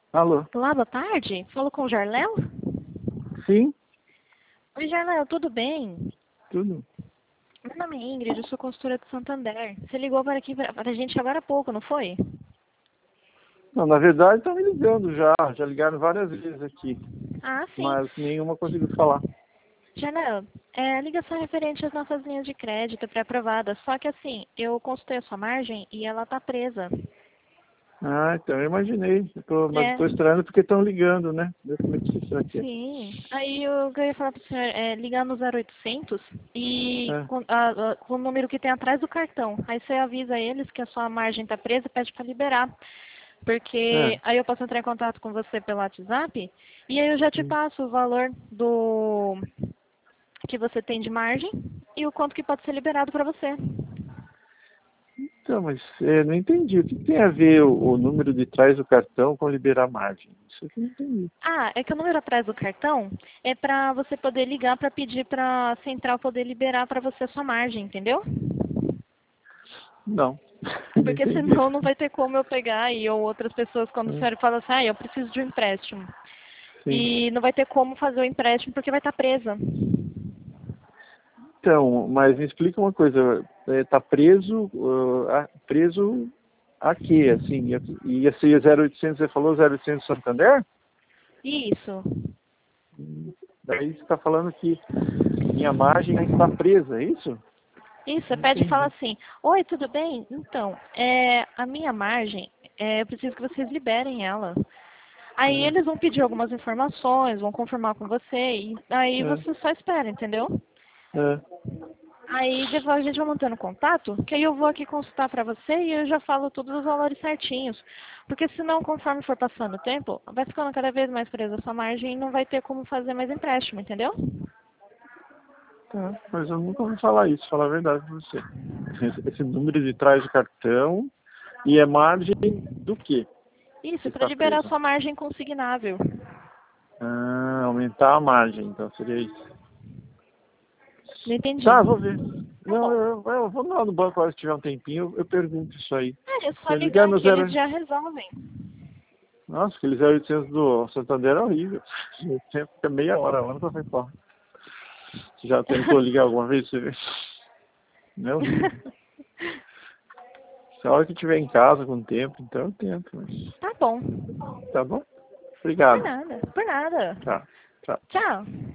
Alô? Olá, boa tarde. Falo com o Jarléu? Sim, Oi, Jarléu, tudo bem? tudo. Meu nome é Ingrid, eu sou consultora de Santander. Você ligou para aqui para a gente agora há pouco, não foi? Não, na verdade estão me ligando já ligaram várias vezes aqui, Ah, sim. mas nenhuma conseguiu falar. Jarléu, a ligação é referente às nossas linhas de crédito pré-aprovadas. Só que assim, eu consultei a sua margem e ela tá presa. Ah, então eu imaginei. Mas É, estou estranhando porque estão ligando, né? Eu também preciso será que é. sim. Aí eu queria falar para o senhor, ligar no 0800 e É, com o número que tem atrás do cartão. Aí você avisa eles que a sua margem tá presa e pede para liberar. Porque é, aí eu posso entrar em contato com você pelo WhatsApp e aí eu já te sim. passo o valor do que você tem de margem e o quanto que pode ser liberado para você. Então, mas não entendi. O que tem a ver o número de trás do cartão com liberar margem? Isso aqui eu não entendi. Ah, é que o número atrás do cartão é para você poder ligar para pedir para a central poder liberar para você a sua margem, entendeu? Não, não Porque entendi. senão não vai ter como eu pegar e ou outras pessoas quando o senhor fala assim, eu preciso de um empréstimo. Sim. E não vai ter como fazer o empréstimo porque vai estar presa. Então, mas me explica uma coisa, tá preso, preso a quê, assim? Ia ser 0800, você falou 0800 Santander? Isso. Daí você está falando que minha margem está presa, é isso? Isso, você Não pede e fala entendi. assim, oi, tudo bem? Então, a minha margem, eu preciso que vocês liberem ela. Aí É, eles vão pedir algumas informações, vão confirmar com você, e aí é, você só espera, entendeu? é. Aí depois a gente vai mantendo contato, que aí eu vou aqui consultar pra você e eu já falo todos os valores certinhos. Porque senão, conforme for passando o tempo, vai ficando cada vez mais presa a sua margem e não vai ter como fazer mais empréstimo, entendeu? Tá, mas eu nunca ouvi falar isso, falar a verdade para você. Esse número de trás do cartão e é margem do quê Isso, que para está liberar a preso? sua margem consignável. Ah, aumentar a margem, então seria isso. Não entendi. Tá, vou ver. Tá Não, bom. eu vou lá no banco agora se tiver um tempinho, eu pergunto isso aí. É só Se eu ligar ligar no que eles zero. já resolvem. Nossa, aquele 0800 do Santander é horrível. Sempre fica meia hora lá pra fora. Você já tentou ligar alguma vez? Você vê? Não é horrível. Se a hora que estiver em casa com tempo, então eu tento. Mas... Tá bom. Tá bom? Por Obrigado. nada. Por nada. Tchau. Tchau. Tchau.